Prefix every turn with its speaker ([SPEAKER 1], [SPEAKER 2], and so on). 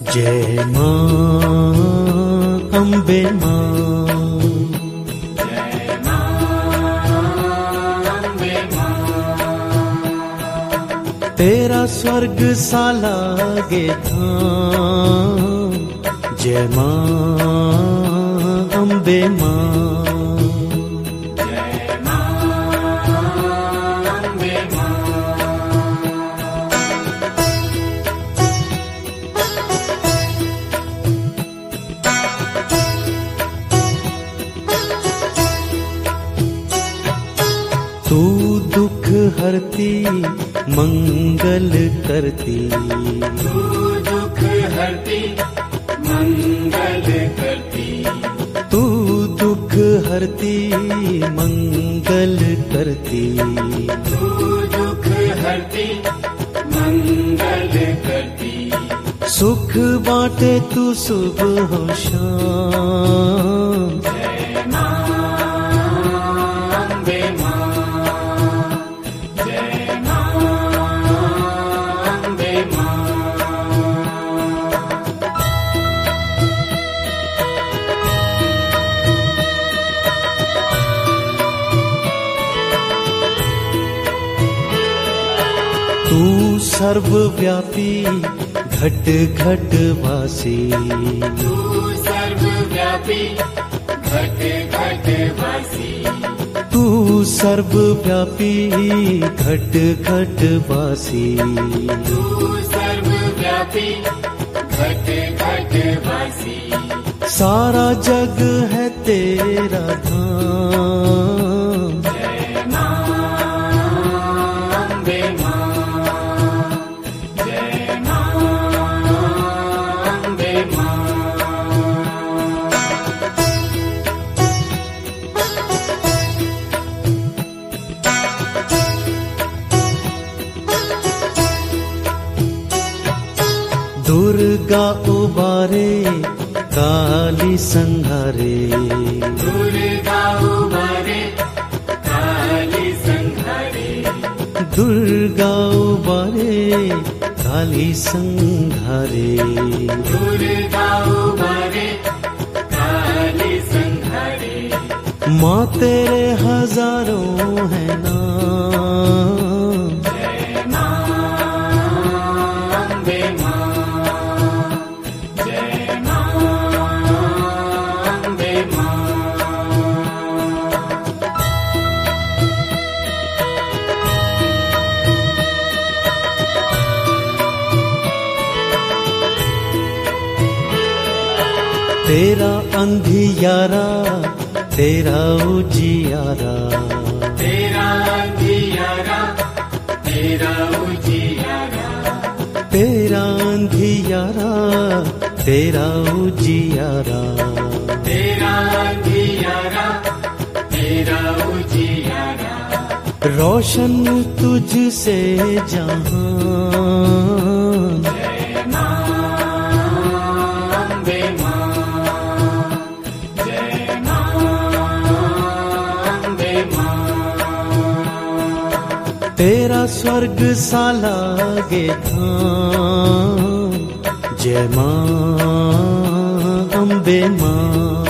[SPEAKER 1] जय मां अम्बे मां,
[SPEAKER 2] जय मां अम्बे मां।
[SPEAKER 1] तेरा स्वर्ग सा लागे धाम, जय मां अम्बे मां। तू दुख हरती मंगल करती,
[SPEAKER 2] तू दुख हरती मंगल करती,
[SPEAKER 1] तू दुख हरती मंगल करती,
[SPEAKER 2] तू दुख हरती मंगल करती।
[SPEAKER 1] सुख बाटे तू सुबह शाम,
[SPEAKER 2] जय मां अम्बे मां, जय मां अम्बे मां।
[SPEAKER 1] तू सर्वव्यापी घट घट वासी,
[SPEAKER 2] तू सर्वव्यापी घट घट वासी,
[SPEAKER 1] तू सर्वव्यापी घट घट वासी।
[SPEAKER 2] तू सर्वव्यापी घट घट वासी।
[SPEAKER 1] सारा जग है तेरा धाम,
[SPEAKER 2] जय मां अम्बे मां, जय मां अम्बे मां।
[SPEAKER 1] दुर्गा उबारे काली संहारे,
[SPEAKER 2] दुर्गा उबारे काली संहारे,
[SPEAKER 1] दुर्गा उबारे काली संहारे।
[SPEAKER 2] दुर्गा उबारे काली संहारे।
[SPEAKER 1] माँ तेरे हजारों है नाम,
[SPEAKER 2] जय मां अम्बे मां, जय मां अम्बे मां।
[SPEAKER 1] तेरा अंधियारा तेरा उजियारा,
[SPEAKER 2] तेरा अंधियारा तेरा उजियारा,
[SPEAKER 1] तेरा अंधियारा तेरा उजियारा।
[SPEAKER 2] तेरा अंधियारा तेरा उजियारा।
[SPEAKER 1] रोशन तुझसे जहान,
[SPEAKER 2] जय मां अम्बे मां, जय मां अम्बे मां।
[SPEAKER 1] तेरा स्वर्ग सा लागे धाम, जय मां अम्बे मां।